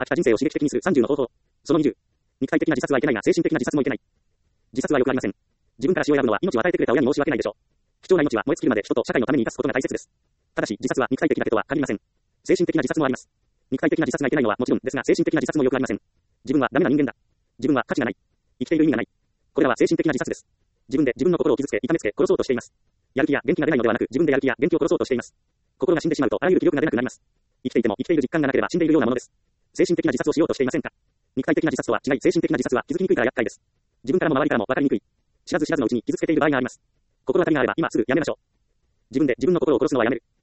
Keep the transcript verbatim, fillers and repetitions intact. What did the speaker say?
飽きた人生を刺激的にするさんじゅうの方法。そのにじゅう。肉体的な自殺はいけないが、精神的な自殺もいけない。自殺はよくありません。自分から死を選ぶのは命を与えてくれた親に申し訳ないでしょう。貴重な命は燃え尽きるまで人と社会のために生かすことが大切です。ただし、自殺は肉体的だけとは限りません。精神的な自殺もあります。肉体的な自殺がいけないのはもちろんですが、精神的な自殺もよくありません。自分はダメな人間だ。自分は価値がない。生きている意味がない。これらは精神的な自殺です。自分で自分の心を傷つけ、痛めつけ、殺そうとしています。やる気や元気が出ないのではなく、自分でやる気や元気を殺そうとしています。心が死んでしまうと、あらゆる気力が出なくなります。生きていても生きている実感がなければ死んでいるようなものです。精神的な自殺をしようとしていませんか？肉体的な自殺とは違い、精神的な自殺は気づきにくいから厄介です。自分からも周りからも分かりにくい。知らず知らずのうちに傷つけている場合があります。心当たりがあれば、今すぐやめましょう。自分で自分の心を殺すのはやめる。